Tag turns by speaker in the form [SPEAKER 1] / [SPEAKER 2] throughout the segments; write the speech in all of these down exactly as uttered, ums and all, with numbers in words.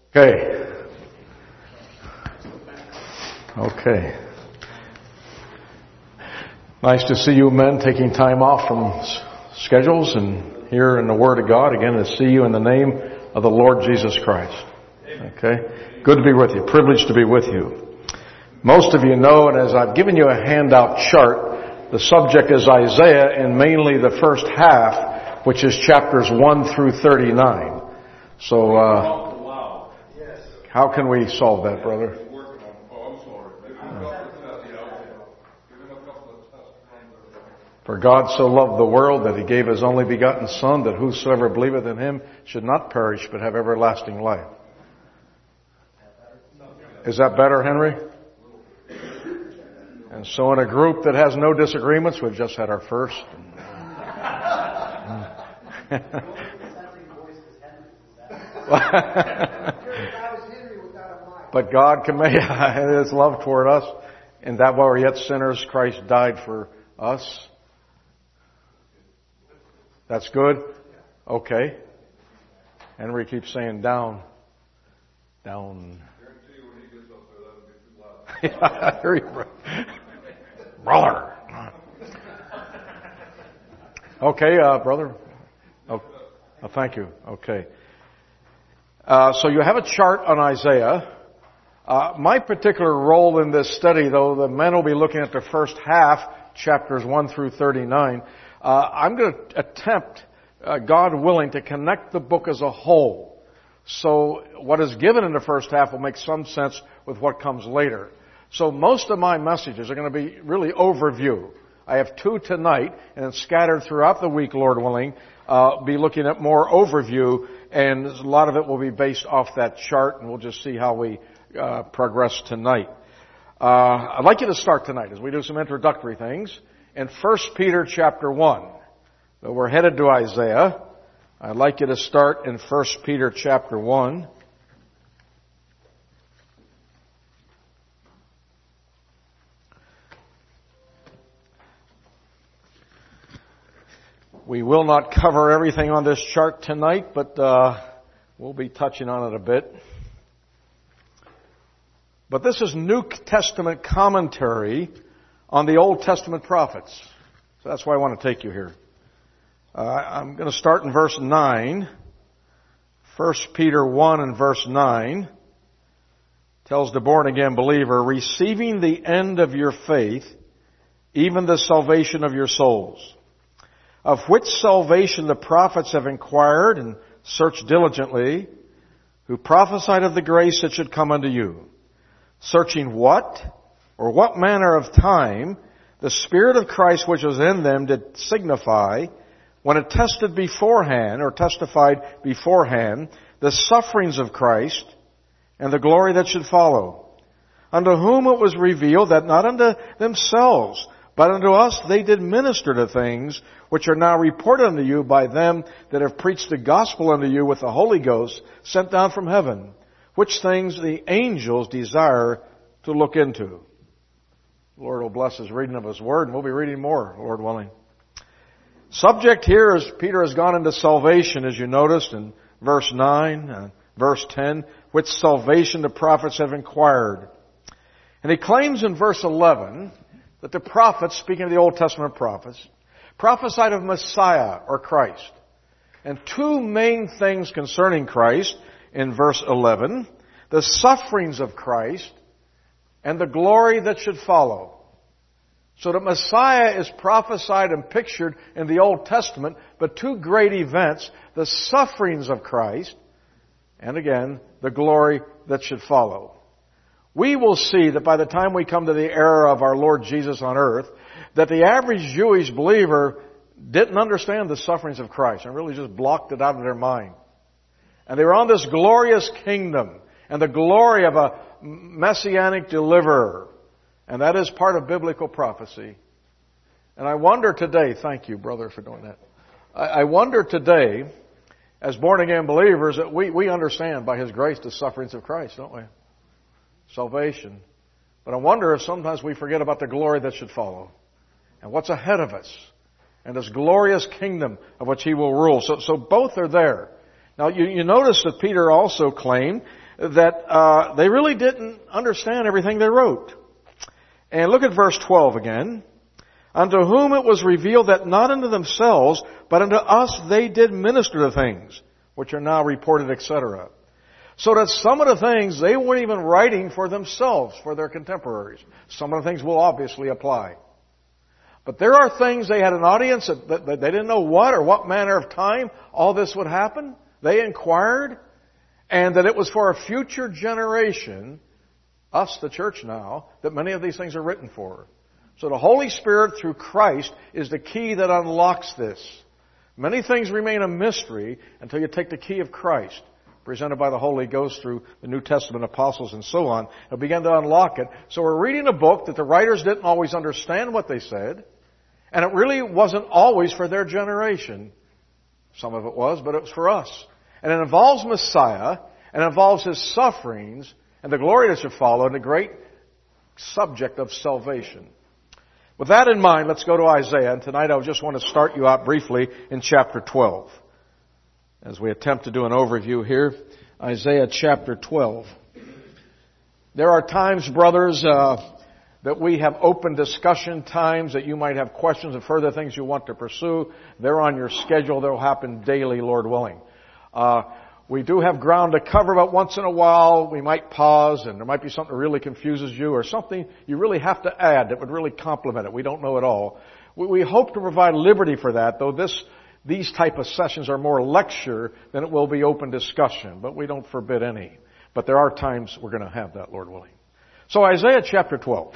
[SPEAKER 1] Okay. Okay. Nice to see you men taking time off from s- schedules and here in the Word of God. Again, to see you in the name of the Lord Jesus Christ. Okay. Good to be with you. Privileged to be with you. Most of you know, and as I've given you a handout chart, the subject is Isaiah and mainly the first half, which is chapters one through thirty-nine. So, uh, how can we solve that, brother? For God so loved the world that He gave His only begotten Son, that whosoever believeth in Him should not perish but have everlasting life. Is that better, Henry? And so in a group that has no disagreements, we've just had our first. But God commended His love toward us, and that while we were yet sinners, Christ died for us. That's good? Okay. Henry keeps saying down. Down. I hear you, brother. Okay, uh, brother. Oh, oh, thank you. Okay. Uh, so you have a chart on Isaiah. Uh, my particular role in this study, though, the men will be looking at the first half, chapters one through thirty-nine. Uh, I'm going to attempt, uh, God willing, to connect the book as a whole. So what is given in the first half will make some sense with what comes later. So most of my messages are going to be really overview. I have two tonight, and then scattered throughout the week, Lord willing, uh, be looking at more overview, and a lot of it will be based off that chart, and we'll just see how we uh, progress tonight. Uh, I'd like you to start tonight as we do some introductory things in First Peter chapter one. So we're headed to Isaiah. I'd like you to start in First Peter chapter one. We will not cover everything on this chart tonight, but uh, we'll be touching on it a bit. But this is New Testament commentary on the Old Testament prophets. So that's why I want to take you here. Uh, I'm going to start in verse nine. First Peter one and verse nine tells the born-again believer, receiving the end of your faith, even the salvation of your souls, of which salvation the prophets have inquired and searched diligently, who prophesied of the grace that should come unto you, searching what, or what manner of time, the Spirit of Christ which was in them did signify, when it tested beforehand, or testified beforehand, the sufferings of Christ, and the glory that should follow, unto whom it was revealed that not unto themselves, but unto us they did minister to things which are now reported unto you by them that have preached the gospel unto you with the Holy Ghost sent down from heaven, which things the angels desire to look into. The Lord will bless His reading of His Word, and we'll be reading more, Lord willing. Subject here is Peter has gone into salvation, as you noticed in verse nine, uh, verse ten, which salvation the prophets have inquired. And he claims in verse eleven that the prophets, speaking of the Old Testament prophets, prophesied of Messiah or Christ. And two main things concerning Christ in verse eleven, the sufferings of Christ and the glory that should follow. So that Messiah is prophesied and pictured in the Old Testament, but two great events, the sufferings of Christ and again, the glory that should follow. We will see that by the time we come to the era of our Lord Jesus on earth, that the average Jewish believer didn't understand the sufferings of Christ and really just blocked it out of their mind. And they were on this glorious kingdom and the glory of a messianic deliverer. And that is part of biblical prophecy. And I wonder today, thank you, brother, for doing that. I, I wonder today, as born-again believers, that we, we understand by His grace the sufferings of Christ, don't we? Salvation. But I wonder if sometimes we forget about the glory that should follow and what's ahead of us and this glorious kingdom of which He will rule. So, so both are there. Now, you, you notice that Peter also claimed that uh, they really didn't understand everything they wrote. And look at verse twelve again. Unto whom it was revealed that not unto themselves, but unto us they did minister the things, which are now reported, et cetera. So that some of the things they weren't even writing for themselves, for their contemporaries. Some of the things will obviously apply. But there are things they had an audience that, that, that they didn't know what or what manner of time all this would happen. They inquired, and that it was for a future generation, us the church now, that many of these things are written for. So the Holy Spirit through Christ is the key that unlocks this. Many things remain a mystery until you take the key of Christ, presented by the Holy Ghost through the New Testament apostles and so on, and begin to unlock it. So we're reading a book that the writers didn't always understand what they said, and it really wasn't always for their generation. Some of it was, but it was for us. And it involves Messiah, and it involves His sufferings, and the glory that should follow, and the great subject of salvation. With that in mind, let's go to Isaiah, and tonight I just want to start you out briefly in chapter twelve. As we attempt to do an overview here, Isaiah chapter twelve. There are times, brothers, uh, that we have open discussion times, that you might have questions and further things you want to pursue. They're on your schedule. They'll happen daily, Lord willing. Uh, we do have ground to cover, but once in a while we might pause, and there might be something that really confuses you, or something you really have to add that would really complement it. We don't know it all. We, we hope to provide liberty for that, though this these type of sessions are more lecture than it will be open discussion, but we don't forbid any. But there are times we're going to have that, Lord willing. So Isaiah chapter twelve.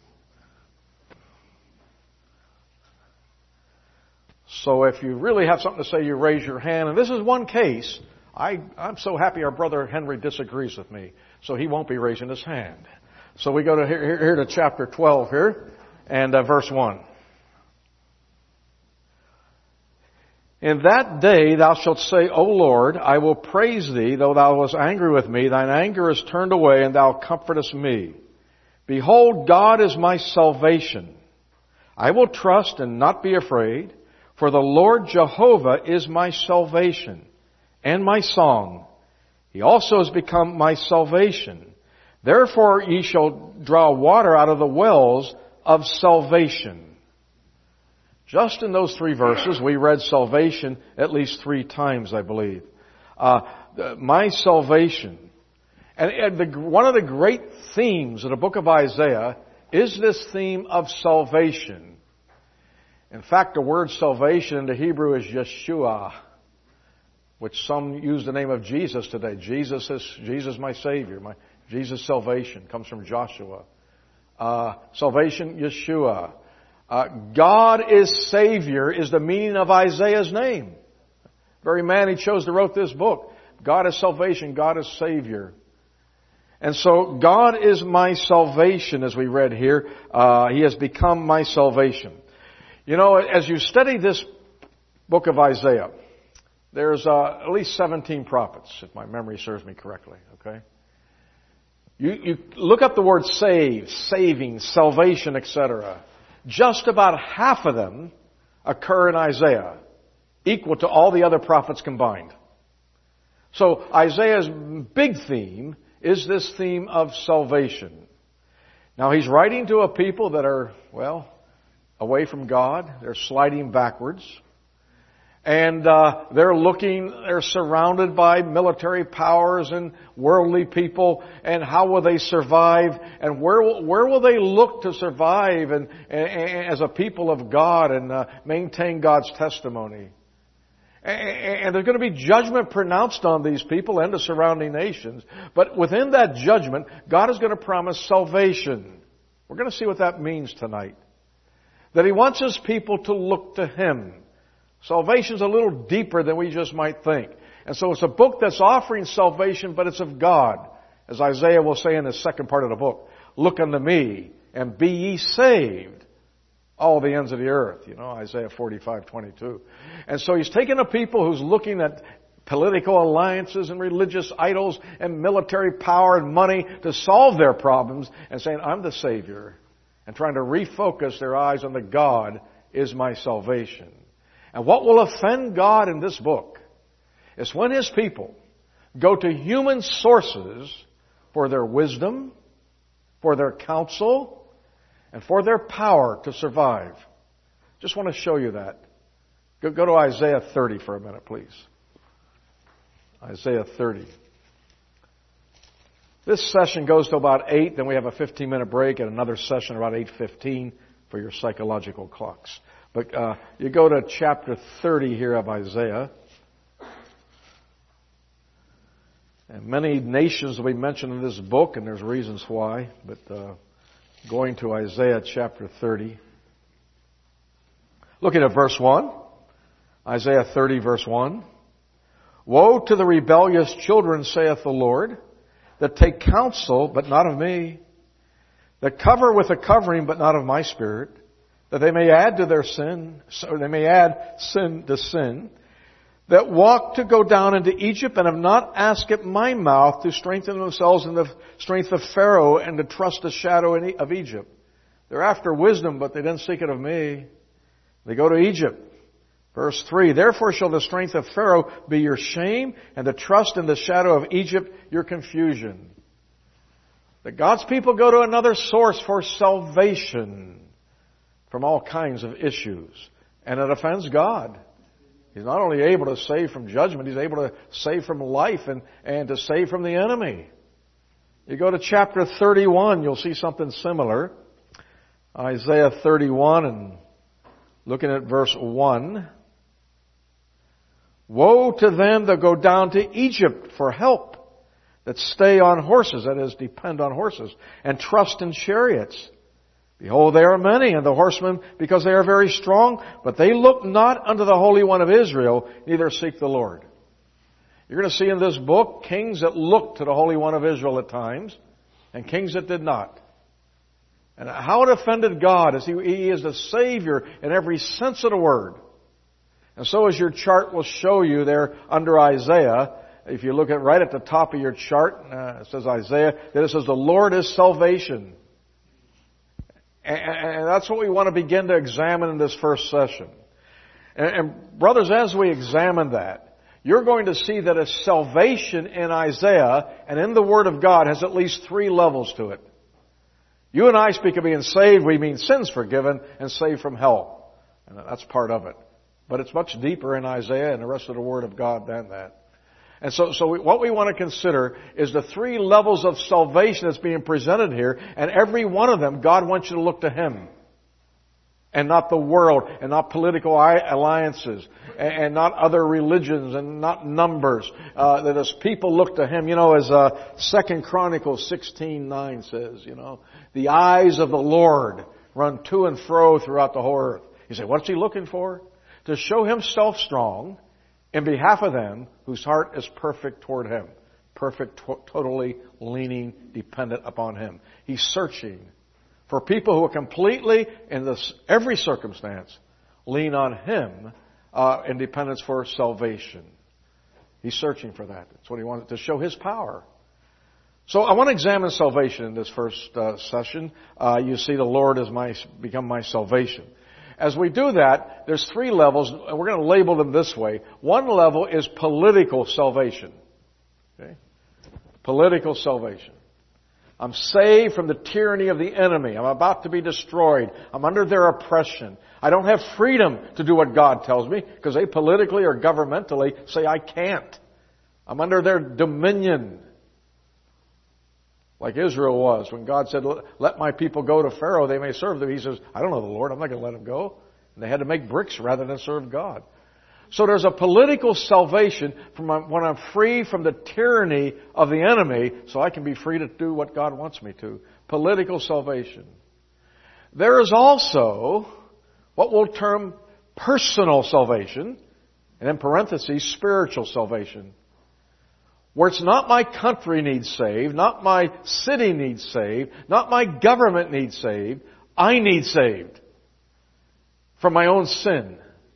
[SPEAKER 1] So if you really have something to say, you raise your hand. And this is one case. I, I'm so happy our brother Henry disagrees with me, so he won't be raising his hand. So we go to here, here to chapter twelve here, and uh, verse one. In that day thou shalt say, O Lord, I will praise thee, though thou wast angry with me. Thine anger is turned away, and thou comfortest me. Behold, God is my salvation. I will trust and not be afraid, for the Lord Jehovah is my salvation and my song. He also has become my salvation. Therefore ye shall draw water out of the wells of salvation. Just in those three verses, we read salvation at least three times, I believe. Uh, my salvation. And, and the, one of the great themes of the book of Isaiah is this theme of salvation. In fact, the word salvation in the Hebrew is Yeshua, which some use the name of Jesus today. Jesus is Jesus, my Savior. My Jesus' salvation comes from Joshua. Uh, salvation, Yeshua. Uh, God is Savior is the meaning of Isaiah's name. Very man he chose to wrote this book. God is salvation. God is Savior. And so God is my salvation, as we read here. Uh, he has become my salvation. You know, as you study this book of Isaiah, there's uh, at least seventeen prophets, if my memory serves me correctly, okay? You, you look up the word save, saving, salvation, et cetera. Just about half of them occur in Isaiah, equal to all the other prophets combined. So Isaiah's big theme is this theme of salvation. Now he's writing to a people that are, well, away from God. They're sliding backwards. And uh, they're looking, they're surrounded by military powers and worldly people. And how will they survive? And where will, where will they look to survive and, and, and as a people of God and uh, maintain God's testimony? And, and there's going to be judgment pronounced on these people and the surrounding nations. But within that judgment, God is going to promise salvation. We're going to see what that means tonight. That He wants His people to look to Him. Salvation's a little deeper than we just might think. And so it's a book that's offering salvation, but it's of God. As Isaiah will say in the second part of the book, look unto me and be ye saved, all the ends of the earth. You know, Isaiah forty-five twenty-two. And so he's taking a people who's looking at political alliances and religious idols and military power and money to solve their problems and saying, I'm the Savior. And trying to refocus their eyes on the God is my salvation. And what will offend God in this book is when His people go to human sources for their wisdom, for their counsel, and for their power to survive. Just want to show you that. Go, go to Isaiah thirty for a minute, please. Isaiah thirty. This session goes to about eight, then we have a fifteen-minute break and another session about eight fifteen for your psychological clocks. But uh, you go to chapter thirty here of Isaiah. And many nations will be mentioned in this book, and there's reasons why. But uh, going to Isaiah chapter thirty. Looking at verse one. Isaiah thirty, verse one. Woe to the rebellious children, saith the Lord, that take counsel, but not of me, that cover with a covering, but not of my spirit, that they may add to their sin, or they may add sin to sin, that walk to go down into Egypt and have not asked at my mouth to strengthen themselves in the strength of Pharaoh and to trust the shadow of Egypt. They're after wisdom, but they didn't seek it of me. They go to Egypt. Verse three, therefore shall the strength of Pharaoh be your shame, and the trust in the shadow of Egypt your confusion. That God's people go to another source for salvation from all kinds of issues. And it offends God. He's not only able to save from judgment, He's able to save from life and, and to save from the enemy. You go to chapter thirty-one, you'll see something similar. Isaiah thirty-one, and looking at verse one. Woe to them that go down to Egypt for help, that stay on horses, that is, depend on horses, and trust in chariots. Behold, they are many, and the horsemen, because they are very strong, but they look not unto the Holy One of Israel, neither seek the Lord. You're going to see in this book kings that looked to the Holy One of Israel at times, and kings that did not. And how it offended God as he, he is the Savior in every sense of the word. And so as your chart will show you there under Isaiah, if you look at right at the top of your chart, uh, it says Isaiah, then it says the Lord is salvation. And, and that's what we want to begin to examine in this first session. And, and brothers, as we examine that, you're going to see that a salvation in Isaiah and in the Word of God has at least three levels to it. You and I speak of being saved, we mean sins forgiven and saved from hell. And that's part of it. But it's much deeper in Isaiah and the rest of the Word of God than that. And so, so we, what we want to consider is the three levels of salvation that's being presented here. And every one of them, God wants you to look to Him. And not the world, and not political alliances, and, and not other religions, and not numbers. Uh, that as people look to Him, you know, as uh, Second Chronicles sixteen nine says, you know, the eyes of the Lord run to and fro throughout the whole earth. You say, what's He looking for? To show Himself strong in behalf of them whose heart is perfect toward Him. Perfect, to- totally leaning, dependent upon Him. He's searching for people who are completely, in this, every circumstance, lean on Him uh, in dependence for salvation. He's searching for that. That's what He wanted, to show His power. So I want to examine salvation in this first uh, session. Uh, you see the Lord has my, become my salvation. As we do that, there's three levels, and we're going to label them this way. One level is political salvation. Okay? Political salvation. I'm saved from the tyranny of the enemy. I'm about to be destroyed. I'm under their oppression. I don't have freedom to do what God tells me because they politically or governmentally say I can't. I'm under their dominion. Like Israel was when God said, let my people go to Pharaoh, they may serve them. He says, I don't know the Lord. I'm not going to let them go. And they had to make bricks rather than serve God. So there's a political salvation from when I'm free from the tyranny of the enemy so I can be free to do what God wants me to. Political salvation. There is also what we'll term personal salvation, and in parentheses, spiritual salvation. Where it's not my country needs saved, not my city needs saved, not my government needs saved. I need saved from my own sin.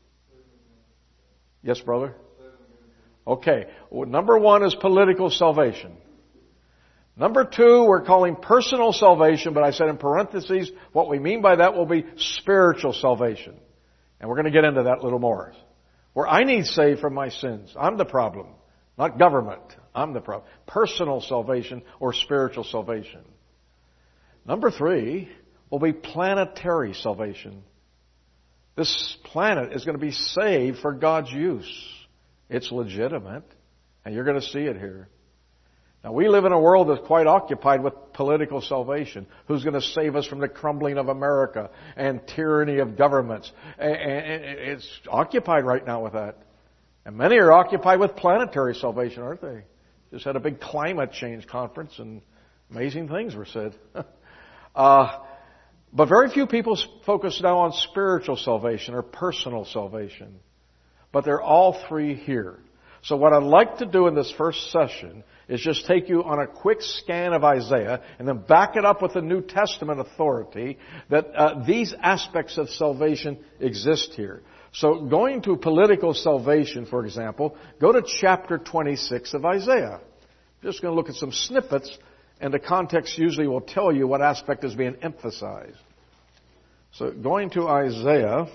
[SPEAKER 1] Yes, brother? Okay. Well, number one is political salvation. Number two, we're calling personal salvation, but I said in parentheses, what we mean by that will be spiritual salvation. And we're going to get into that a little more. Where I need saved from my sins. I'm the problem. Not government. I'm the problem. Personal salvation or spiritual salvation. Number three will be planetary salvation. This planet is going to be saved for God's use. It's legitimate, and you're going to see it here. Now, we live in a world that's quite occupied with political salvation. Who's going to save us from the crumbling of America and tyranny of governments? And it's occupied right now with that. And many are occupied with planetary salvation, aren't they? Just had a big climate change conference, and amazing things were said. uh, but very few people focus now on spiritual salvation or personal salvation. But they're all three here. So what I'd like to do in this first session is just take you on a quick scan of Isaiah and then back it up with the New Testament authority that uh, these aspects of salvation exist here. So going to political salvation, for example, go to chapter twenty-six of Isaiah. I'm just going to look at some snippets, and the context usually will tell you what aspect is being emphasized. So going to Isaiah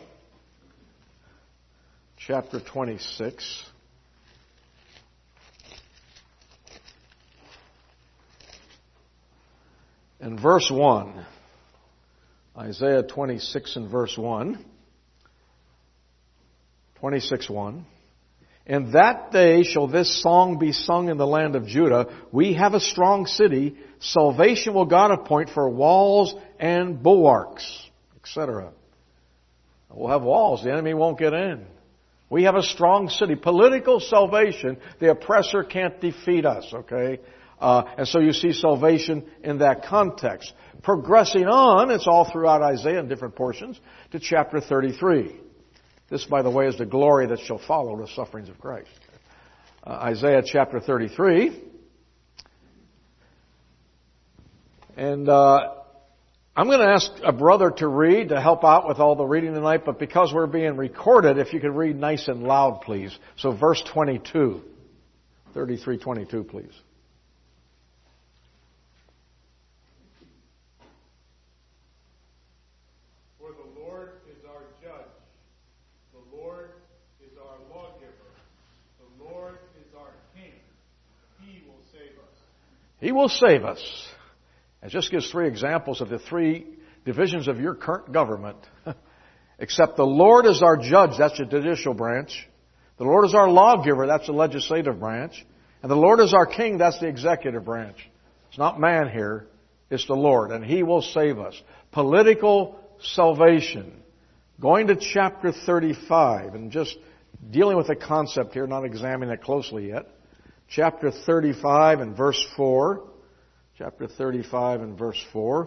[SPEAKER 1] chapter twenty-six. In verse one, Isaiah twenty-six and verse one, twenty-six one, in that day shall this song be sung in the land of Judah. We have a strong city. Salvation will God appoint for walls and bulwarks, et cetera. We'll have walls. The enemy won't get in. We have a strong city. Political salvation, the oppressor can't defeat us, okay? Uh, and so you see salvation in that context. Progressing on, it's all throughout Isaiah in different portions, to chapter thirty-three. This, by the way, is the glory that shall follow the sufferings of Christ. Uh, Isaiah chapter thirty-three. And uh, I'm going to ask a brother to read to help out with all the reading tonight, but because we're being recorded, if you could read nice and loud, please. So verse twenty-two. thirty-three twenty-two, please. He will save us. It just gives three examples of the three divisions of your current government. Except the Lord is our judge, that's the judicial branch. The Lord is our lawgiver, that's the legislative branch. And the Lord is our king, that's the executive branch. It's not man here, it's the Lord. And He will save us. Political salvation. Going to chapter thirty-five and just dealing with the concept here, not examining it closely yet. Chapter thirty-five and verse four. Chapter thirty-five and verse four.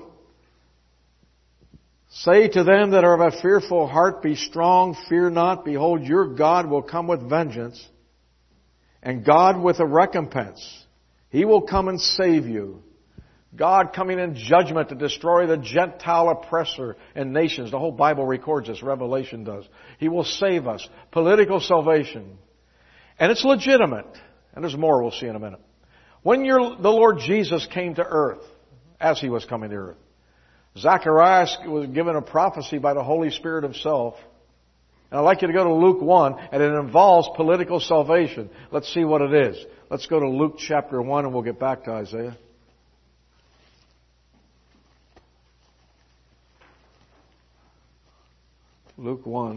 [SPEAKER 1] Say to them that are of a fearful heart, be strong, fear not. Behold, your God will come with vengeance, and God with a recompense. He will come and save you. God coming in judgment to destroy the Gentile oppressor and nations. The whole Bible records this. Revelation does. He will save us. Political salvation. And it's legitimate. And there's more we'll see in a minute. When your, the Lord Jesus came to earth, as He was coming to earth, Zacharias was given a prophecy by the Holy Spirit Himself. And I'd like you to go to Luke one, and it involves political salvation. Let's see what it is. Let's go to Luke chapter one, and we'll get back to Isaiah. Luke one.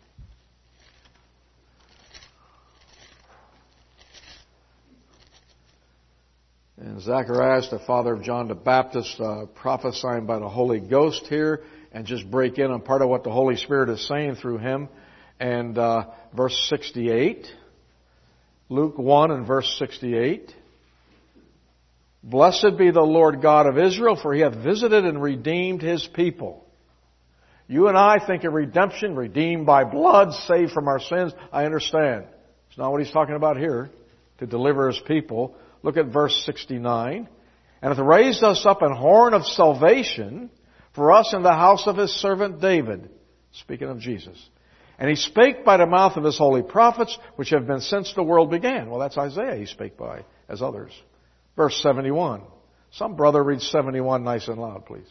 [SPEAKER 1] And Zacharias, the father of John the Baptist, uh, prophesying by the Holy Ghost here, and just break in on part of what the Holy Spirit is saying through him. And uh, verse sixty-eight, Luke one and verse sixty-eight. Blessed be the Lord God of Israel, for He hath visited and redeemed His people. You and I think of redemption, redeemed by blood, saved from our sins. I understand. It's not what He's talking about here, to deliver His people. Look at verse sixty-nine. And hath raised us up an horn of salvation for us in the house of His servant David. Speaking of Jesus. And He spake by the mouth of His holy prophets, which have been since the world began. Well, that's Isaiah He spake by, as others. Verse seventy-one. Some brother reads seventy-one nice and loud, please.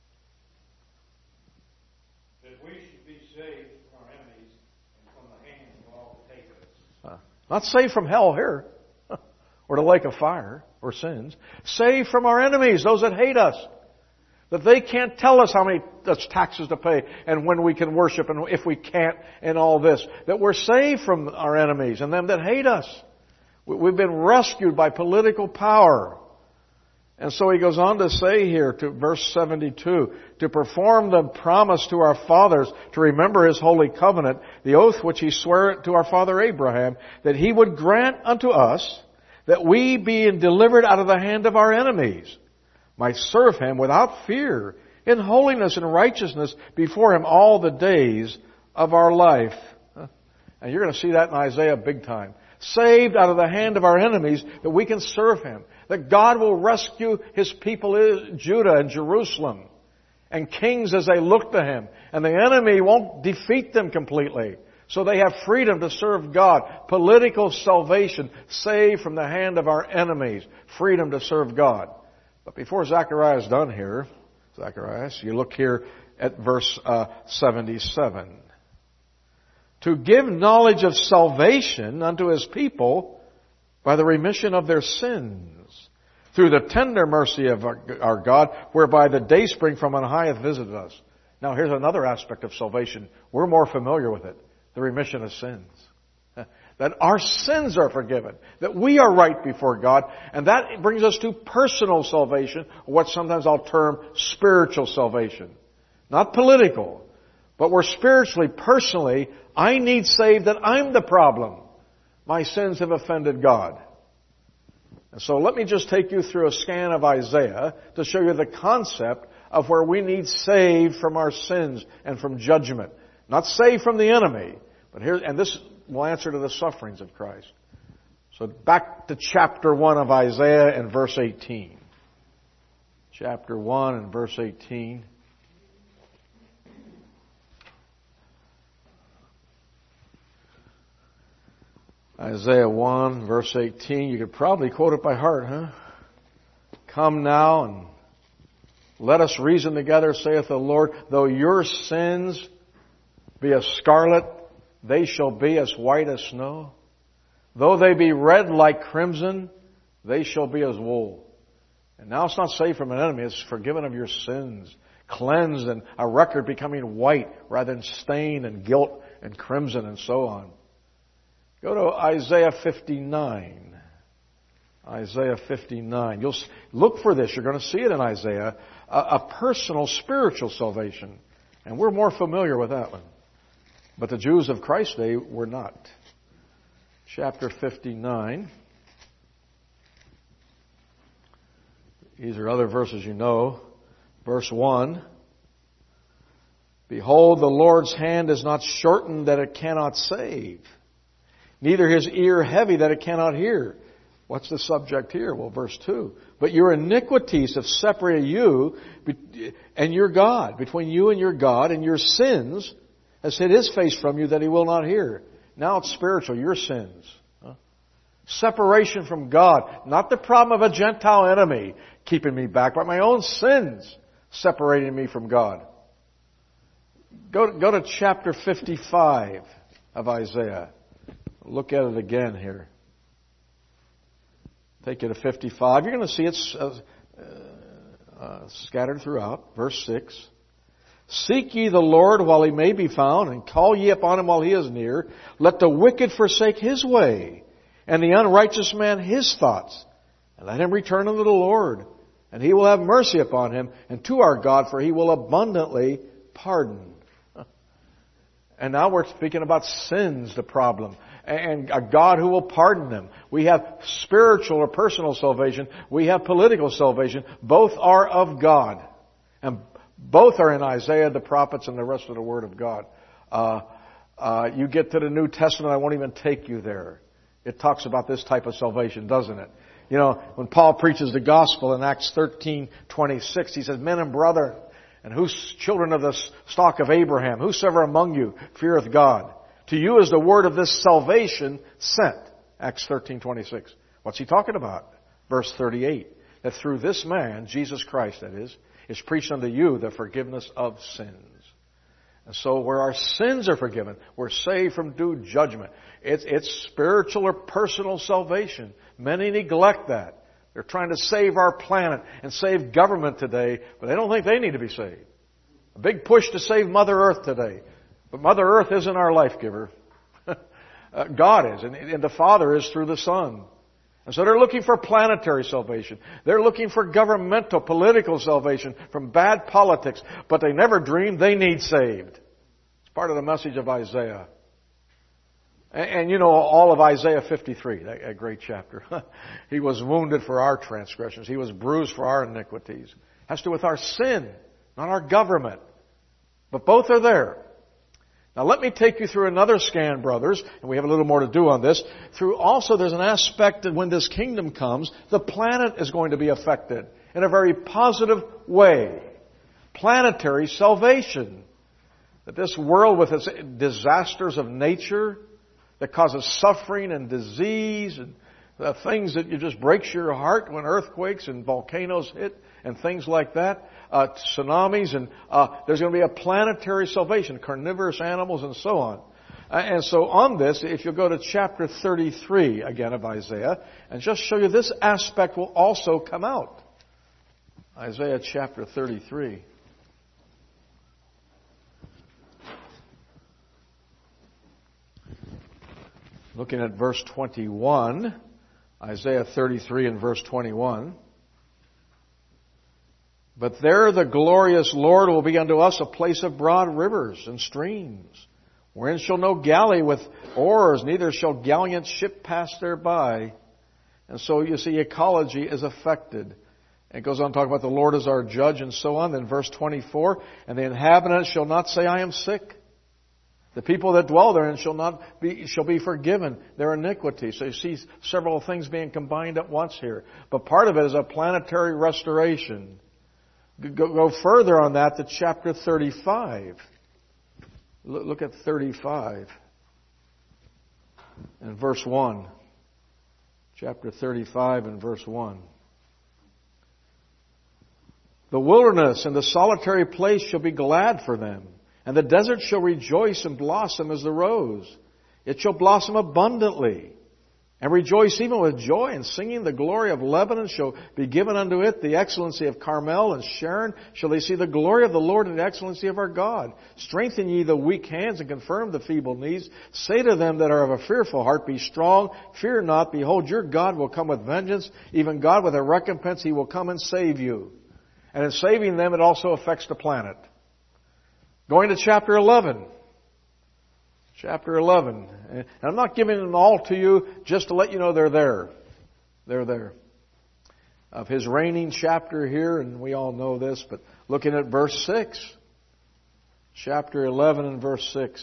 [SPEAKER 2] That we should be saved from our enemies and from the hands of all who hate us.
[SPEAKER 1] Uh, not saved from hell here. or the lake of fire, or sins. Saved from our enemies, those that hate us. That they can't tell us how many taxes to pay and when we can worship and if we can't and all this. That we're saved from our enemies and them that hate us. We've been rescued by political power. And so he goes on to say here to verse seventy-two, to perform the promise to our fathers, to remember His holy covenant, the oath which He sware to our father Abraham, that He would grant unto us that we, being delivered out of the hand of our enemies, might serve Him without fear, in holiness and righteousness before Him all the days of our life. And you're going to see that in Isaiah big time. Saved out of the hand of our enemies, that we can serve Him. That God will rescue His people, Judah and Jerusalem, and kings as they look to Him. And the enemy won't defeat them completely. So they have freedom to serve God. Political salvation, saved from the hand of our enemies. Freedom to serve God. But before Zechariah is done here, Zacharias, you look here at verse uh, seventy-seven. To give knowledge of salvation unto His people by the remission of their sins, through the tender mercy of our, our God, whereby the dayspring from on high hath visited us. Now here's another aspect of salvation. We're more familiar with it. The remission of sins. That our sins are forgiven. That we are right before God. And that brings us to personal salvation, or what sometimes I'll term spiritual salvation. Not political. But we're spiritually, personally, I need saved that I'm the problem. My sins have offended God. And so let me just take you through a scan of Isaiah to show you the concept of where we need saved from our sins and from judgment. Not saved from the enemy. But here, and this will answer to the sufferings of Christ. So back to chapter one of Isaiah and verse eighteen. Chapter one and verse eighteen. Isaiah one, verse eighteen. You could probably quote it by heart, huh? Come now and let us reason together, saith the Lord. Though your sins be as scarlet, they shall be as white as snow. Though they be red like crimson, they shall be as wool. And now it's not saved from an enemy, it's forgiven of your sins, cleansed, and a record becoming white rather than stain and guilt and crimson and so on. Go to Isaiah fifty-nine. Isaiah fifty-nine. You'll look for this. You're going to see it in Isaiah. A, a personal spiritual salvation. And we're more familiar with that one. But the Jews of Christ's day were not. Chapter fifty-nine. These are other verses you know. Verse one. Behold, the Lord's hand is not shortened that it cannot save, neither His ear heavy that it cannot hear. What's the subject here? Well, verse two. But your iniquities have separated you and your God, between you and your God, and your sins has hid His face from you that He will not hear. Now it's spiritual, your sins. Huh? Separation from God. Not the problem of a Gentile enemy keeping me back, but my own sins separating me from God. Go, go to chapter fifty-five of Isaiah. Look at it again here. Take you to fifty-five. You're going to see it's uh, uh, scattered throughout. Verse six. Seek ye the Lord while He may be found, and call ye upon Him while He is near. Let the wicked forsake his way, and the unrighteous man his thoughts. And let him return unto the Lord, and He will have mercy upon him, and to our God, for He will abundantly pardon. And now we're speaking about sins, the problem, and a God who will pardon them. We have spiritual or personal salvation. We have political salvation. Both are of God. And both are in Isaiah, the prophets, and the rest of the Word of God. Uh, uh, you get to the New Testament, I won't even take you there. It talks about this type of salvation, doesn't it? You know, when Paul preaches the gospel in Acts thirteen twenty-six, he says, Men and brethren, and whose children of the stock of Abraham, whosoever among you feareth God, to you is the word of this salvation sent. Acts thirteen twenty-six. What's he talking about? Verse thirty-eight. That through this man, Jesus Christ that is, is preached unto you the forgiveness of sins. And so where our sins are forgiven, we're saved from due judgment. It's, it's spiritual or personal salvation. Many neglect that. They're trying to save our planet and save government today, but they don't think they need to be saved. A big push to save Mother Earth today. But Mother Earth isn't our life giver. uh, God is, and, and the Father is through the Son. And so they're looking for planetary salvation. They're looking for governmental, political salvation from bad politics. But they never dreamed they need saved. It's part of the message of Isaiah. And, and you know all of Isaiah fifty-three, that, that great chapter. He was wounded for our transgressions. He was bruised for our iniquities. It has to do with our sin, not our government. But both are there. Now let me take you through another scan, brothers, and we have a little more to do on this. Through also there's an aspect that when this kingdom comes, the planet is going to be affected in a very positive way. Planetary salvation. That this world with its disasters of nature that causes suffering and disease and the things that you just breaks your heart when earthquakes and volcanoes hit and things like that, uh, tsunamis, and uh, there's going to be a planetary salvation, carnivorous animals and so on. Uh, and so on this, if you go to chapter thirty-three again of Isaiah, and just show you this aspect will also come out. Isaiah chapter thirty-three. Looking at verse twenty-one, Isaiah thirty-three and verse twenty-one. But there the glorious Lord will be unto us a place of broad rivers and streams, wherein shall no galley with oars, neither shall gallant ship pass thereby. And so you see ecology is affected. And it goes on to talk about the Lord as our judge and so on. Then verse twenty-four, and the inhabitants shall not say, I am sick. The people that dwell therein shall not be, shall be forgiven their iniquity. So you see several things being combined at once here. But part of it is a planetary restoration. Go, go further on that to chapter thirty-five. Look, look at thirty-five and verse one. Chapter thirty-five and verse one. The wilderness and the solitary place shall be glad for them, and the desert shall rejoice and blossom as the rose. It shall blossom abundantly, and rejoice even with joy, and singing. The glory of Lebanon shall be given unto it, the excellency of Carmel and Sharon shall they see the glory of the Lord and the excellency of our God. Strengthen ye the weak hands and confirm the feeble knees. Say to them that are of a fearful heart, be strong, fear not. Behold, your God will come with vengeance, even God with a recompense. He will come and save you. And in saving them, it also affects the planet. Going to chapter eleven. Chapter eleven. And I'm not giving them all to you just to let you know they're there. They're there. Of his reigning chapter here, and we all know this, but looking at verse six. Chapter eleven and verse six.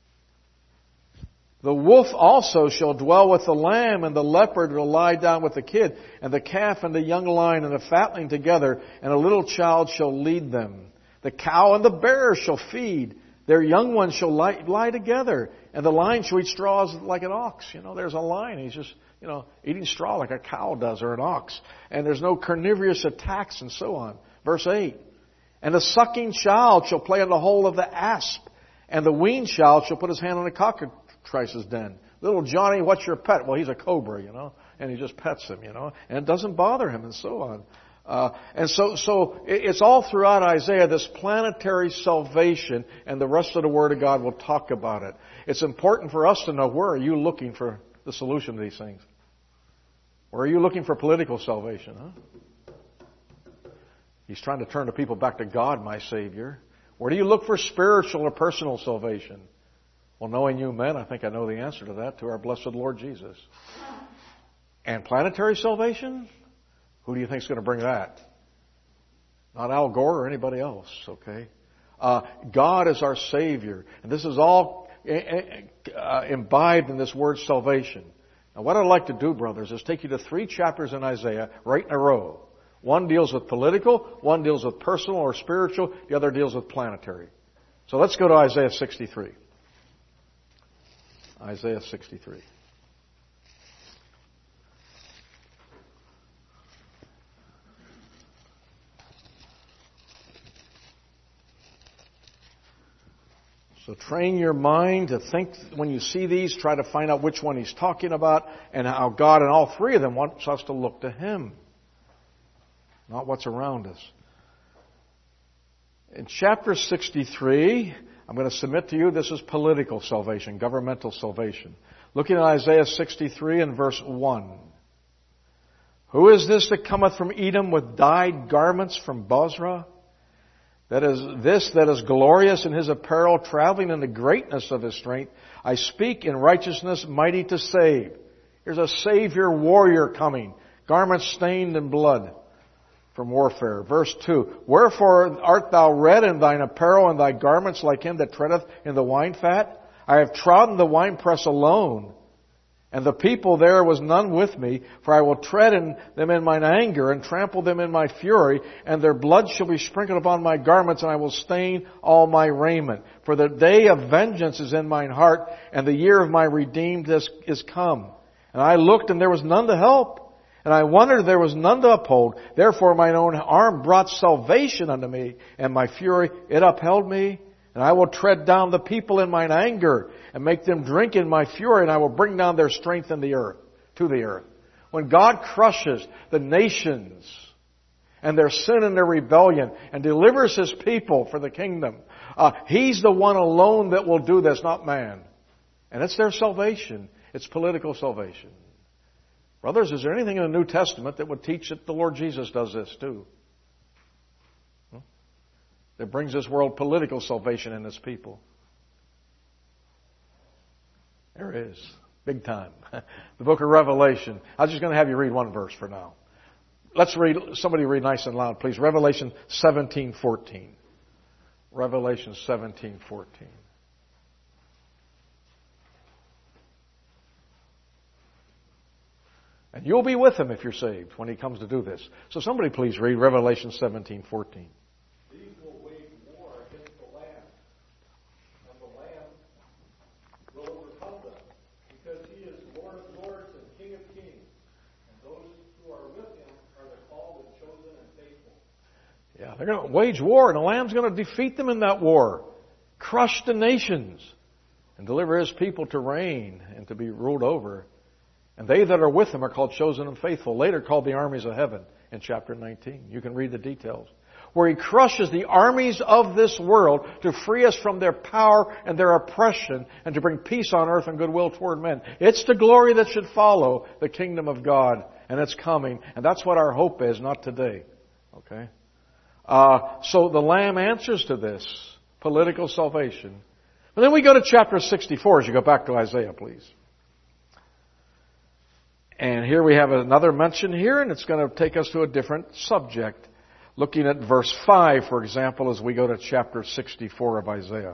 [SPEAKER 1] The wolf also shall dwell with the lamb, and the leopard will lie down with the kid, and the calf and the young lion and the fatling together, and a little child shall lead them. The cow and the bear shall feed. Their young ones shall lie, lie together. And the lion shall eat straw like an ox. You know, there's a lion. He's just, you know, eating straw like a cow does or an ox. And there's no carnivorous attacks and so on. Verse eight. And the sucking child shall play in the hole of the asp. And the weaned child shall put his hand on the cockatrice's den. Little Johnny, what's your pet? Well, he's a cobra, you know. And he just pets him, you know. And it doesn't bother him and so on. Uh, and so, so it's all throughout Isaiah, this planetary salvation, and the rest of the Word of God will talk about it. It's important for us to know, where are you looking for the solution to these things? Or are you looking for political salvation? Huh? He's trying to turn the people back to God, my Savior. Where do you look for spiritual or personal salvation? Well, knowing you men, I think I know the answer to that, to our blessed Lord Jesus. And planetary salvation? Who do you think is going to bring that? Not Al Gore or anybody else, okay? Uh, God is our Savior. And this is all uh, imbibed in this word salvation. Now what I'd like to do, brothers, is take you to three chapters in Isaiah right in a row. One deals with political, one deals with personal or spiritual, the other deals with planetary. So let's go to Isaiah sixty-three. Isaiah sixty-three. So train your mind to think when you see these, try to find out which one he's talking about and how God in all three of them wants us to look to Him, not what's around us. In chapter sixty-three, I'm going to submit to you this is political salvation, governmental salvation. Looking at Isaiah sixty-three and verse one. Who is this that cometh from Edom with dyed garments from Bozrah? That is this that is glorious in his apparel, traveling in the greatness of his strength. I speak in righteousness, mighty to save. Here's a Savior warrior coming, garments stained in blood from warfare. Verse two. Wherefore art thou red in thine apparel, and thy garments like him that treadeth in the wine fat? I have trodden the winepress alone, and the people there was none with me, for I will tread in them in mine anger, and trample them in my fury, and their blood shall be sprinkled upon my garments, and I will stain all my raiment. For the day of vengeance is in mine heart, and the year of my redeemed is, is come. And I looked, and there was none to help, and I wondered, there was none to uphold. Therefore mine own arm brought salvation unto me, and my fury, it upheld me. And I will tread down the people in mine anger, and make them drink in my fury, and I will bring down their strength in the earth, to the earth. When God crushes the nations and their sin and their rebellion, and delivers His people for the kingdom, uh, He's the one alone that will do this, not man. And it's their salvation. It's political salvation. Brothers, is there anything in the New Testament that would teach that the Lord Jesus does this too? That brings this world political salvation in His people. There is. Big time. The book of Revelation. I was just going to have you read one verse for now. Let's read, somebody read nice and loud, please. Revelation seventeen fourteen. Revelation seventeen fourteen. And you'll be with Him if you're saved when He comes to do this. So somebody please read Revelation seventeen fourteen. Yeah, they're going to wage war, and the Lamb's going to defeat them in that war, crush the nations, and deliver His people to reign and to be ruled over. And they that are with Him are called chosen and faithful, later called the armies of heaven in chapter nineteen. You can read the details. Where He crushes the armies of this world to free us from their power and their oppression and to bring peace on earth and goodwill toward men. It's the glory that should follow the kingdom of God, and it's coming. And that's what our hope is, not today. Okay? Uh, so the Lamb answers to this political salvation. But then we go to chapter sixty-four as you go back to Isaiah, please. And here we have another mention here, and it's going to take us to a different subject. Looking at verse five, for example, as we go to chapter sixty-four of Isaiah.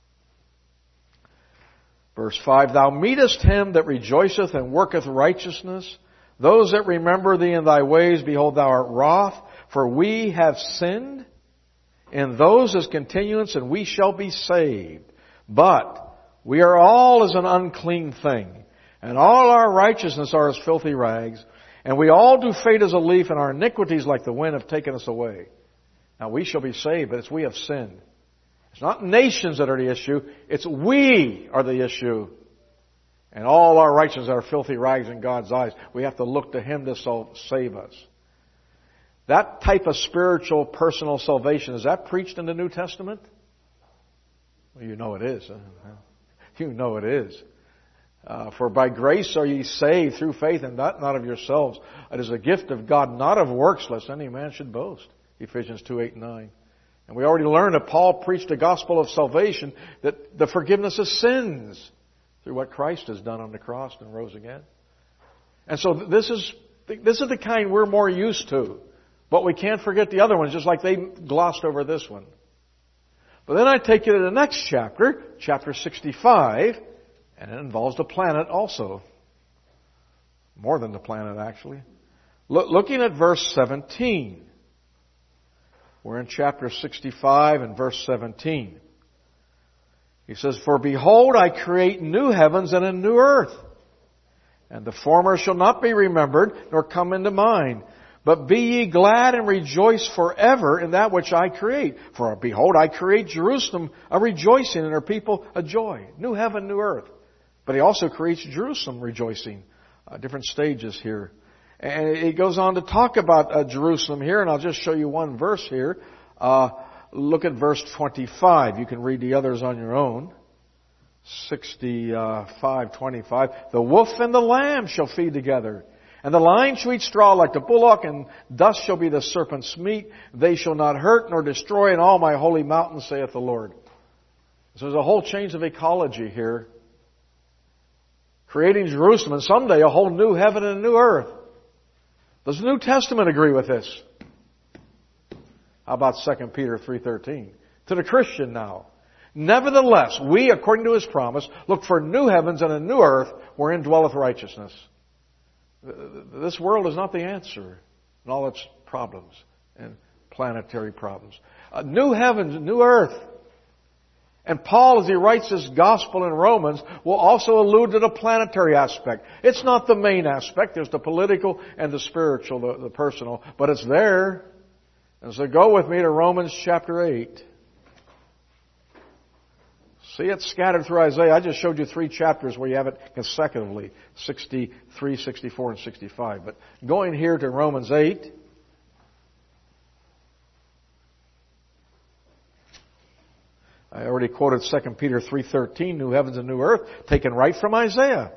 [SPEAKER 1] Verse five, Thou meetest him that rejoiceth and worketh righteousness. Those that remember thee in thy ways, behold, thou art wroth. For we have sinned. In those is continuance, and we shall be saved. But we are all as an unclean thing, and all our righteousness are as filthy rags. And we all do fade as a leaf, and our iniquities like the wind have taken us away. Now we shall be saved, but it's we have sinned. It's not nations that are the issue. It's we are the issue. And all our righteousness are filthy rags in God's eyes. We have to look to Him to save us. That type of spiritual, personal salvation, is that preached in the New Testament? Well, you know it is. You know it is. Uh, for by grace are ye saved through faith, and that not of yourselves. It is a gift of God, not of works, lest any man should boast. Ephesians two, eight, and nine. And we already learned that Paul preached the gospel of salvation, that the forgiveness of sins through what Christ has done on the cross and rose again. And so this is this is the kind we're more used to. But we can't forget the other ones, just like they glossed over this one. But then I take you to the next chapter, chapter sixty-five, and it involves the planet also. More than the planet, actually. Look, looking at verse seventeen. We're in chapter sixty-five and verse seventeen. He says, For behold, I create new heavens and a new earth. And the former shall not be remembered, nor come into mind. But be ye glad and rejoice forever in that which I create. For behold, I create Jerusalem a rejoicing and her people a joy. New heaven, new earth. But He also creates Jerusalem rejoicing. Uh, different stages here. And it goes on to talk about uh, Jerusalem here, and I'll just show you one verse here. Uh, look at verse twenty-five. You can read the others on your own. sixty-five twenty-five. The wolf and the lamb shall feed together, and the lion shall eat straw like the bullock, and dust shall be the serpent's meat. They shall not hurt nor destroy in all my holy mountain, saith the Lord. So there's a whole change of ecology here. Creating Jerusalem, and someday a whole new heaven and a new earth. Does the New Testament agree with this? How about Second Peter three thirteen? To the Christian now. Nevertheless, we, according to His promise, look for new heavens and a new earth wherein dwelleth righteousness. This world is not the answer in all its problems and planetary problems. Uh, new heavens, new earth. And Paul, as he writes his gospel in Romans, will also allude to the planetary aspect. It's not the main aspect. There's the political and the spiritual, the, the personal. But it's there. And so go with me to Romans chapter eight. See, it's scattered through Isaiah. I just showed you three chapters where you have it consecutively. sixty-three, sixty-four, and sixty-five. But going here to Romans eight. I already quoted Second Peter three thirteen, new heavens and new earth, taken right from Isaiah.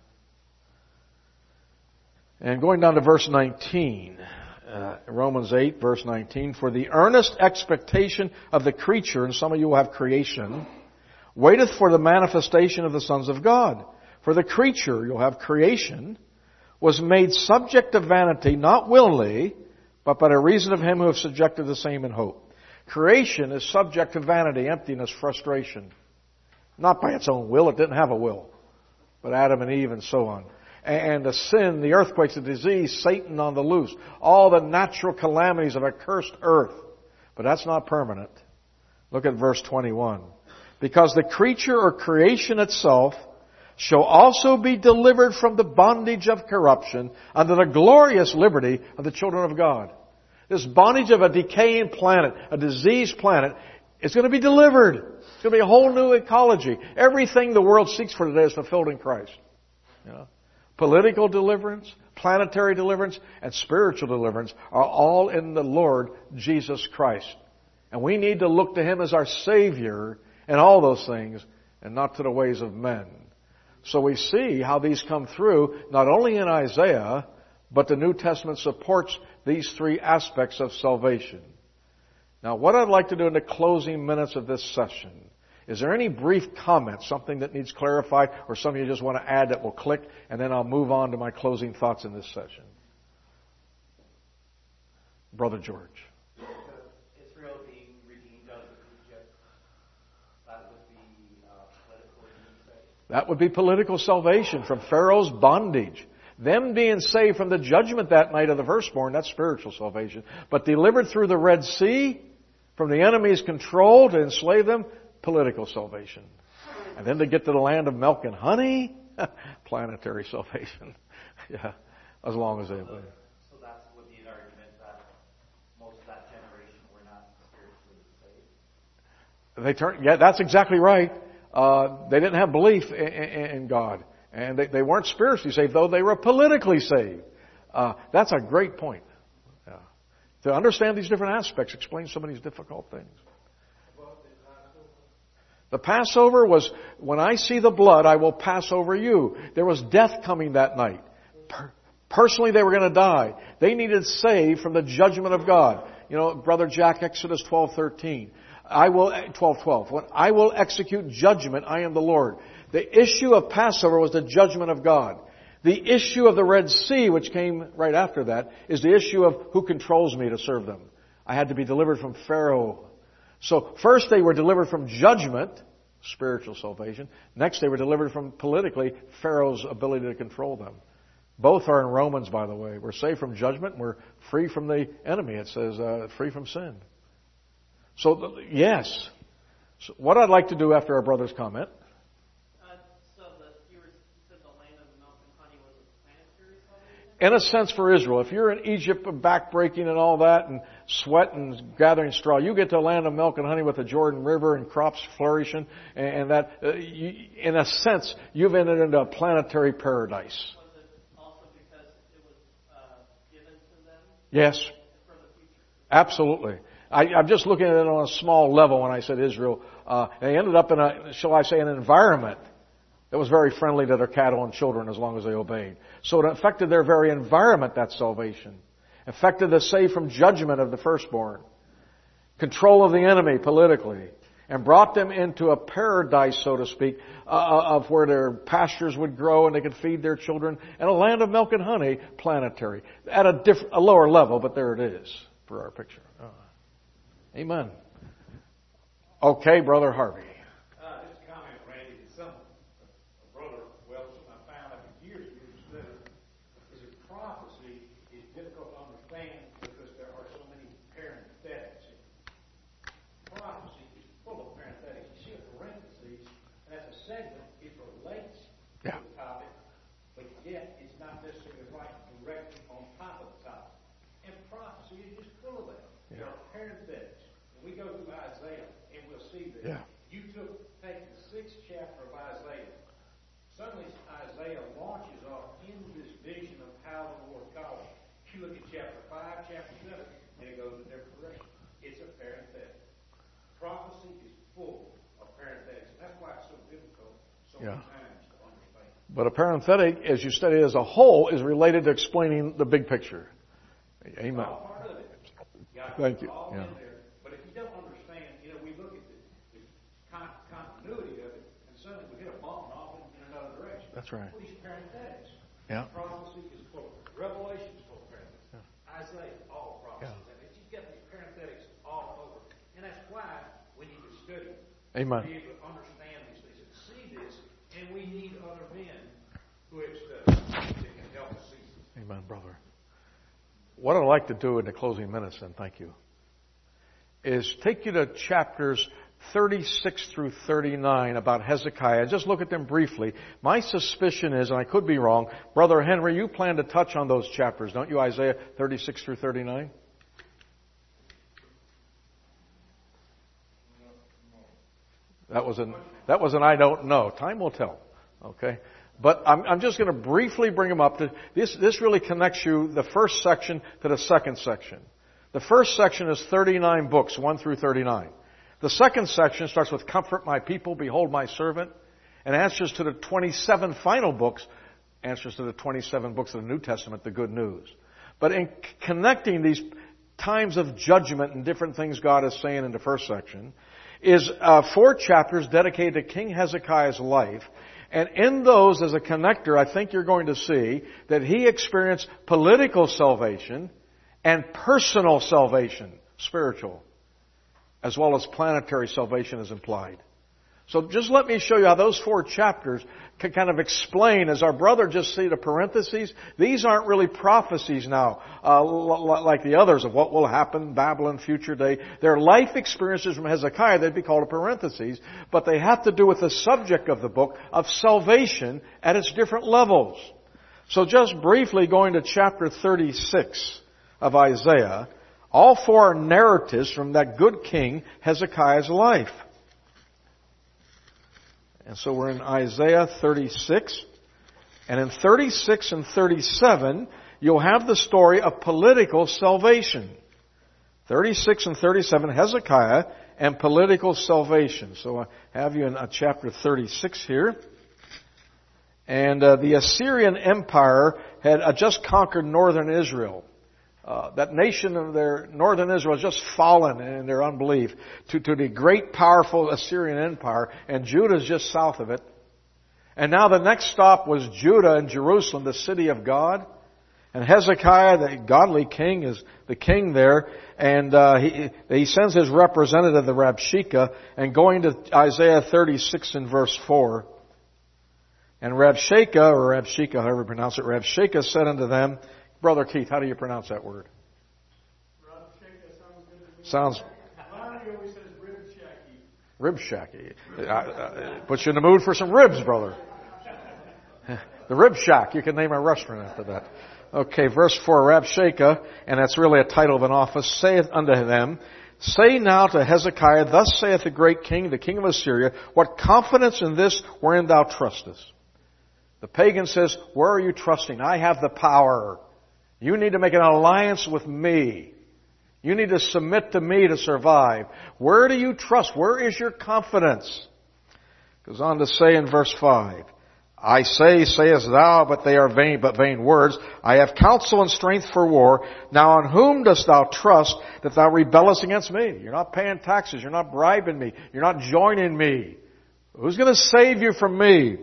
[SPEAKER 1] And going down to verse nineteen, uh, Romans eight, verse nineteen, for the earnest expectation of the creature, and some of you will have creation, waiteth for the manifestation of the sons of God. For the creature, you'll have creation, was made subject to vanity, not willingly, but by the reason of Him who hath subjected the same in hope. Creation is subject to vanity, emptiness, frustration. Not by its own will. It didn't have a will. But Adam and Eve and so on. And the sin, the earthquakes, the disease, Satan on the loose. All the natural calamities of a cursed earth. But that's not permanent. Look at verse twenty-one. Because the creature or creation itself shall also be delivered from the bondage of corruption unto the glorious liberty of the children of God. This bondage of a decaying planet, a diseased planet, is going to be delivered. It's going to be a whole new ecology. Everything the world seeks for today is fulfilled in Christ. You know, political deliverance, planetary deliverance, and spiritual deliverance are all in the Lord Jesus Christ. And we need to look to Him as our Savior in all those things, and not to the ways of men. So we see how these come through, not only in Isaiah, but the New Testament supports these three aspects of salvation. Now, what I'd like to do in the closing minutes of this session, is there any brief comment, something that needs clarified, or something you just want to add that will click, and then I'll move on to my closing thoughts in this session. Brother George.
[SPEAKER 3] Israel being redeemed out of Egypt, that would be uh, political, you say?
[SPEAKER 1] That would be political salvation from Pharaoh's bondage. Them being saved from the judgment that night of the firstborn, that's spiritual salvation. But delivered through the Red Sea, from the enemy's control to enslave them, political salvation. And then to get to the land of milk and honey, planetary salvation. Yeah, as long as they live.
[SPEAKER 3] So that would be an argument that most of that generation were not spiritually saved?
[SPEAKER 1] They turn, yeah, that's exactly right. Uh, they didn't have belief in, in, in God. And they, they weren't spiritually saved, though they were politically saved. Uh, that's a great point. Yeah. To understand these different aspects explains some of these difficult things. The Passover was, when I see the blood, I will pass over you. There was death coming that night. Per- personally, they were going to die. They needed saved from the judgment of God. You know, Brother Jack, Exodus twelve thirteen. I will, twelve twelve. When I will execute judgment, I am the Lord. The issue of Passover was the judgment of God. The issue of the Red Sea, which came right after that, is the issue of who controls me to serve them. I had to be delivered from Pharaoh. So first they were delivered from judgment, spiritual salvation. Next they were delivered from politically Pharaoh's ability to control them. Both are in Romans, by the way. We're saved from judgment and we're free from the enemy. It says uh, free from sin. So yes. So what I'd like to do after our brother's comment. in a sense for Israel, if you're in Egypt backbreaking and all that and sweat and gathering straw, you get to a land of milk and honey with the Jordan River and crops flourishing, and, and that, uh, you, in a sense, you've entered into a planetary paradise.
[SPEAKER 3] Was it also because it was uh, given to them?
[SPEAKER 1] Yes.
[SPEAKER 3] For the future?
[SPEAKER 1] Absolutely. I, I'm just looking at it on a small level when I said Israel. Uh, they ended up in a, shall I say, an environment that was very friendly to their cattle and children as long as they obeyed. So it affected their very environment, that salvation. Affected the save from judgment of the firstborn. Control of the enemy politically. And brought them into a paradise, so to speak, uh, of where their pastures would grow and they could feed their children. And a land of milk and honey, planetary. At a, diff- a lower level, but there it is for our picture. Uh, amen. Okay, Brother Harvey.
[SPEAKER 2] Uh, this comment, Randy, is some a brother, well, something I found after years and years of study, is that prophecy is difficult to understand because there are so many parenthetics. Prophecy is full of parenthetics. You see a parentheses, and as a segment, it relates
[SPEAKER 1] Yeah.
[SPEAKER 2] to the topic, but yet it's not necessarily right directly on top of the topic. And prophecy is just full of that. There are parenthetics. And we go through Isaiah, and we'll see that.
[SPEAKER 1] Yeah.
[SPEAKER 2] You took take the sixth chapter of Isaiah. Suddenly Isaiah launches off into this vision of how the Lord called him. You look at chapter five, chapter seven, and it goes in a different direction. It's a parenthetic. Prophecy is full of parenthetics, and that's why it's so difficult so
[SPEAKER 1] Yeah.
[SPEAKER 2] many times to understand.
[SPEAKER 1] But a parenthetic, as you study it as a whole, is related to explaining the big picture. Amen.
[SPEAKER 2] All part of it. Got
[SPEAKER 1] Thank you.
[SPEAKER 2] All
[SPEAKER 1] Yeah.
[SPEAKER 2] in there. But if you don't understand, you know, we look at the, the con- continuity of it, and suddenly we hit a bump and off in, in another direction.
[SPEAKER 1] That's right.
[SPEAKER 2] Well, these parenthetics.
[SPEAKER 1] Yeah.
[SPEAKER 2] Prophecy is full. Revelation is full of parenthetics.
[SPEAKER 1] Yeah.
[SPEAKER 2] Isaiah, all prophecies.
[SPEAKER 1] Yeah.
[SPEAKER 2] And it's just got these parenthetics all over. And that's why we need to study.
[SPEAKER 1] Amen.
[SPEAKER 2] To be able to understand these things and see this, and we need other men who have studied that can help us see this.
[SPEAKER 1] Amen, brother. What I'd like to do in the closing minutes, then, thank you, is take you to chapters thirty-six through thirty-nine about Hezekiah. Just look at them briefly. My suspicion is, and I could be wrong, Brother Henry, you plan to touch on those chapters, don't you? Isaiah thirty-six through thirty-nine? That was an that was an I don't know. Time will tell. Okay, but I'm, I'm just going to briefly bring them up. To, this this really connects you, the first section to the second section. The first section is thirty-nine books, one through thirty-nine. The second section starts with "Comfort my people, behold my servant," and answers to the twenty-seven final books, answers to the twenty-seven books of the New Testament, the good news. But in c- connecting these times of judgment and different things God is saying in the first section, is uh, four chapters dedicated to King Hezekiah's life. And in those, as a connector, I think you're going to see that he experienced political salvation and personal salvation, spiritual, as well as planetary salvation is implied. So just let me show you how those four chapters can kind of explain, as our brother just see the parentheses, these aren't really prophecies now, uh, like the others of what will happen, Babylon, future day. They're life experiences from Hezekiah, they'd be called a parentheses, but they have to do with the subject of the book of salvation at its different levels. So just briefly going to chapter thirty-six of Isaiah, all four are narratives from that good king Hezekiah's life. And so we're in Isaiah thirty-six. And in thirty-six and thirty-seven, you'll have the story of political salvation. thirty-six and thirty-seven, Hezekiah and political salvation. So I have you in uh, chapter thirty-six here. And uh, the Assyrian Empire had uh, just conquered northern Israel. Uh, that nation of their northern Israel has just fallen in their unbelief to, to the great powerful Assyrian Empire, and Judah is just south of it. And now the next stop was Judah and Jerusalem, the city of God. And Hezekiah, the godly king, is the king there, and uh, he, he sends his representative, the Rabshakeh, and going to Isaiah thirty-six and verse four. And Rabshakeh, or Rabshakeh, however you pronounce it, Rabshakeh said unto them, Brother Keith, how do you pronounce that word? Sounds. Ribshaki. Puts you in the mood for some ribs, brother. The Rib Shack. You can name a restaurant after that. Okay, verse four, Rabshakeh, and that's really a title of an office, saith unto them, Say now to Hezekiah, Thus saith the great king, the king of Assyria, what confidence in this wherein thou trustest. The pagan says, where are you trusting? I have the power. You need to make an alliance with me. You need to submit to me to survive. Where do you trust? Where is your confidence? Goes on to say in verse five, I say, sayest thou, but they are vain, but vain words. I have counsel and strength for war. Now on whom dost thou trust that thou rebellest against me? You're not paying taxes. You're not bribing me. You're not joining me. Who's going to save you from me?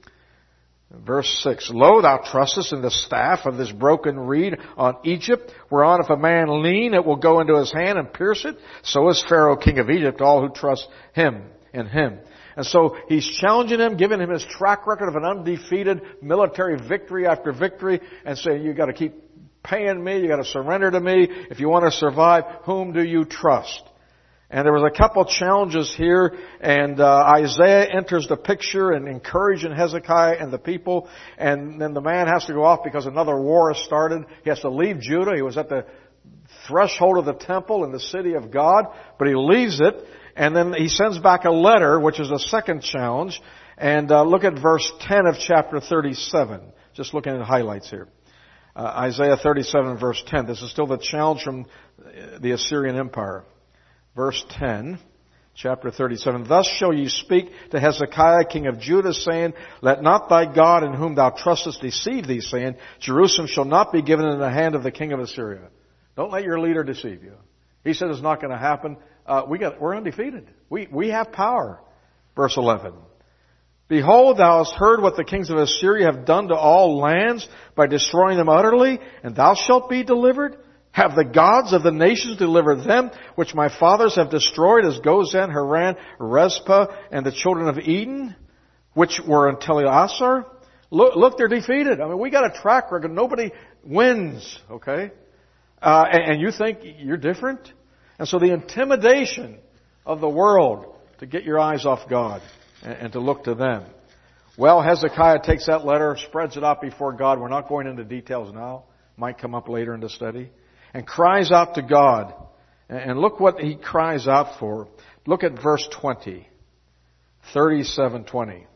[SPEAKER 1] Verse six, Lo, thou trustest in the staff of this broken reed on Egypt, whereon if a man lean, it will go into his hand and pierce it. So is Pharaoh, king of Egypt, all who trust him in him. And so he's challenging him, giving him his track record of an undefeated military victory after victory, and saying, you got to keep paying me, you got to surrender to me. If you want to survive, whom do you trust? And there was a couple challenges here, and uh, Isaiah enters the picture and encouraging Hezekiah and the people, and then the man has to go off because another war has started. He has to leave Judah. He was at the threshold of the temple in the city of God, but he leaves it. And then he sends back a letter, which is a second challenge. And uh, look at verse ten of chapter thirty-seven. Just looking at the highlights here. Uh, Isaiah thirty-seven, verse ten. This is still the challenge from the Assyrian Empire. Verse ten, chapter thirty-seven. Thus shall ye speak to Hezekiah, king of Judah, saying, Let not thy God in whom thou trustest deceive thee, saying, Jerusalem shall not be given in the hand of the king of Assyria. Don't let your leader deceive you. He said it's not going to happen. Uh, we got, we're undefeated. We, we have power. Verse eleven. Behold, thou hast heard what the kings of Assyria have done to all lands by destroying them utterly, and thou shalt be delivered? Have the gods of the nations delivered them, which my fathers have destroyed, as Gozan, Haran, Rezpah, and the children of Eden, which were in Telassar? Look, look, they're defeated. I mean, we got a track record. Nobody wins, okay? Uh, and, and you think you're different? And so the intimidation of the world to get your eyes off God and, and to look to them. Well, Hezekiah takes that letter, spreads it out before God. We're not going into details now. Might come up later in the study. And cries out to God. And, and look what he cries out for. Look at verse twenty. thirty-seven twenty.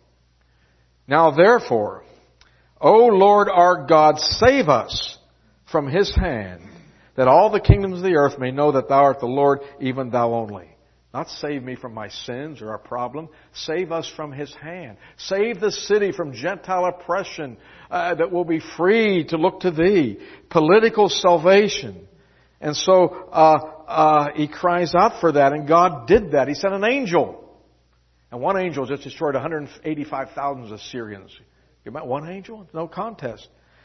[SPEAKER 1] Now therefore, O Lord our God, save us from his hand, that all the kingdoms of the earth may know that thou art the Lord, even thou only. Not save me from my sins or our problem. Save us from his hand. Save the city from Gentile oppression, uh, that will be free to look to thee. Political salvation. And so uh, uh, he cries out for that, and God did that. He sent an angel. And one angel just destroyed one hundred eighty-five thousand Assyrians. You met one angel? No contest.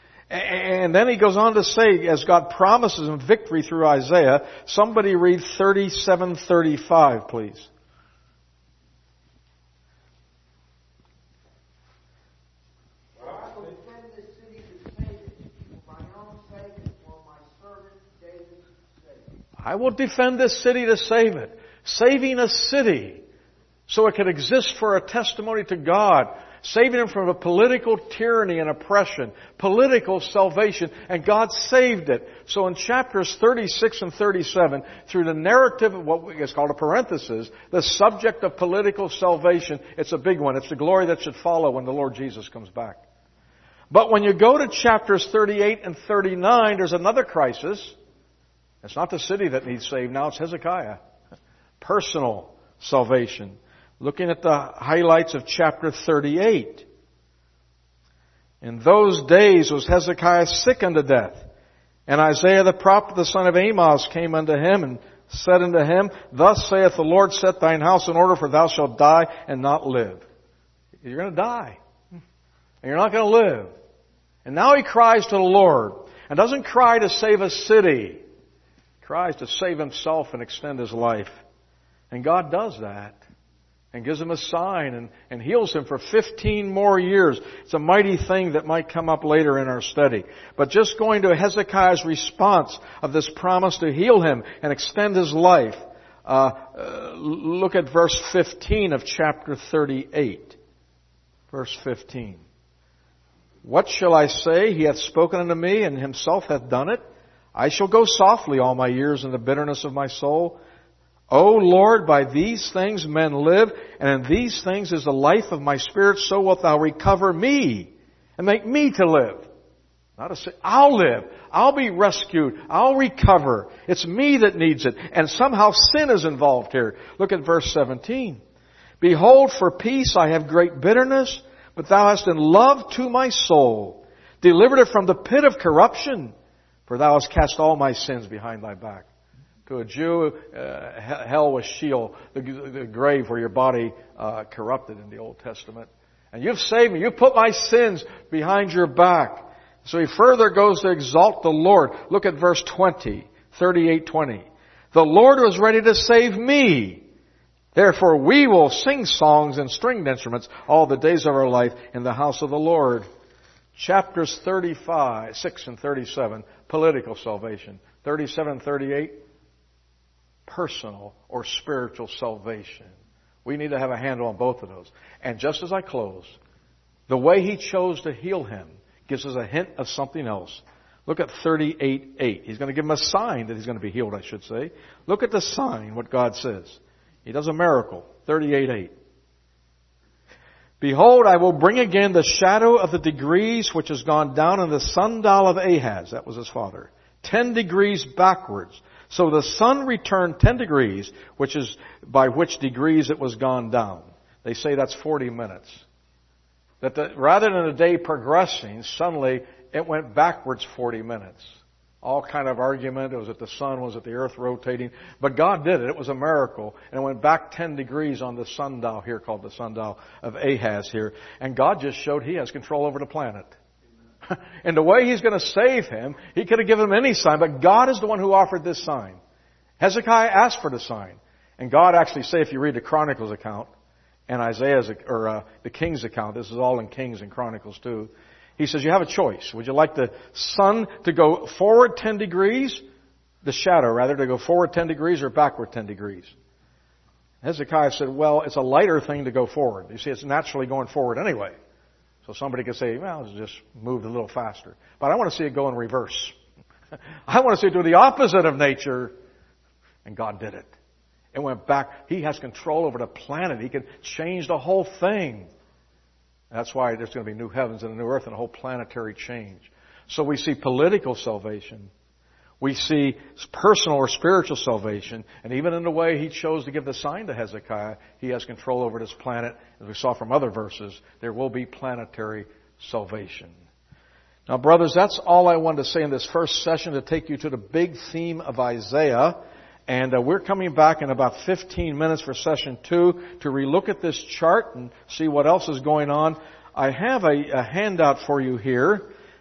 [SPEAKER 1] And then he goes on to say, as God promises him victory through Isaiah, somebody read thirty-seven thirty-five, please.
[SPEAKER 4] I will defend this city to save it, for my own sake and for my servant David's sake.
[SPEAKER 1] I will defend this city to save it. Saving a city so it can exist for a testimony to God. Saving him from a political tyranny and oppression. Political salvation. And God saved it. So in chapters thirty-six and thirty-seven, through the narrative of what is called a parenthesis, the subject of political salvation, it's a big one. It's the glory that should follow when the Lord Jesus comes back. But when you go to chapters thirty-eight and thirty-nine, there's another crisis. It's not the city that needs saved now, it's Hezekiah. Personal salvation. Looking at the highlights of chapter thirty-eight. In those days was Hezekiah sick unto death. And Isaiah the prophet, the son of Amoz, came unto him and said unto him, Thus saith the Lord, set thine house in order, for thou shalt die and not live. You're going to die. And you're not going to live. And now he cries to the Lord. And doesn't cry to save a city. He cries to save himself and extend his life. And God does that. And gives him a sign and, and heals him for fifteen more years. It's a mighty thing that might come up later in our study. But just going to Hezekiah's response of this promise to heal him and extend his life. Uh, uh, look at verse fifteen of chapter thirty-eight. Verse fifteen. What shall I say? He hath spoken unto me, and himself hath done it. I shall go softly all my years in the bitterness of my soul. O Lord, by these things men live, and in these things is the life of my spirit, so wilt thou recover me, and make me to live. Not to say, I'll live. I'll be rescued. I'll recover. It's me that needs it. And somehow sin is involved here. Look at verse seventeen. Behold, for peace I have great bitterness, but thou hast in love to my soul delivered it from the pit of corruption, for thou hast cast all my sins behind thy back. To a Jew, uh, hell was Sheol, the, the grave where your body uh, corrupted in the Old Testament. And you've saved me. You've put my sins behind your back. So he further goes to exalt the Lord. Look at verse twenty, thirty-eight twenty. The Lord was ready to save me. Therefore we will sing songs and stringed instruments all the days of our life in the house of the Lord. Chapters thirty-five, six and thirty-seven, political salvation. thirty-seven and thirty-eight, personal or spiritual salvation. We need to have a handle on both of those. And just as I close, the way he chose to heal him gives us a hint of something else. Look at thirty-eight eight. He's going to give him a sign that he's going to be healed, I should say. Look at the sign, what God says. He does a miracle. thirty-eight eight. Behold, I will bring again the shadow of the degrees which has gone down in the sundial of Ahaz. That was his father. Ten degrees backwards. So the sun returned ten degrees, which is by which degrees it was gone down. They say that's forty minutes. That the, rather than the day progressing, suddenly it went backwards forty minutes. All kind of argument. Was it the sun? Was it the earth rotating? But God did it. It was a miracle. And it went back ten degrees on the sundial here, called the sundial of Ahaz here. And God just showed He has control over the planet. And the way He's going to save him, He could have given him any sign, but God is the one who offered this sign. Hezekiah asked for the sign. And God actually say, if you read the Chronicles account, and Isaiah's, or uh, the King's account, this is all in Kings and Chronicles too, He says, you have a choice. Would you like the sun to go forward ten degrees, the shadow rather, to go forward ten degrees or backward ten degrees? Hezekiah said, well, it's a lighter thing to go forward. You see, it's naturally going forward anyway. So somebody could say, well, it's just moved a little faster. But I want to see it go in reverse. I want to see it do the opposite of nature. And God did it. It went back. He has control over the planet. He can change the whole thing. That's why there's going to be new heavens and a new earth and a whole planetary change. So we see political salvation. We see personal or spiritual salvation. And even in the way He chose to give the sign to Hezekiah, He has control over this planet. As we saw from other verses, there will be planetary salvation. Now, brothers, that's all I wanted to say in this first session to take you to the big theme of Isaiah. And uh, we're coming back in about fifteen minutes for session two to relook at this chart and see what else is going on. I have a, a handout for you here,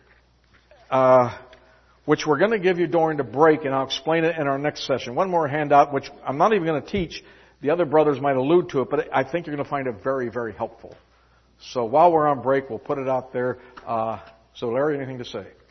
[SPEAKER 1] uh, which we're going to give you during the break, and I'll explain it in our next session. One more handout, which I'm not even going to teach. The other brothers might allude to it, but I think you're going to find it very, very helpful. So while we're on break, we'll put it out there. Uh, so Larry, anything to say?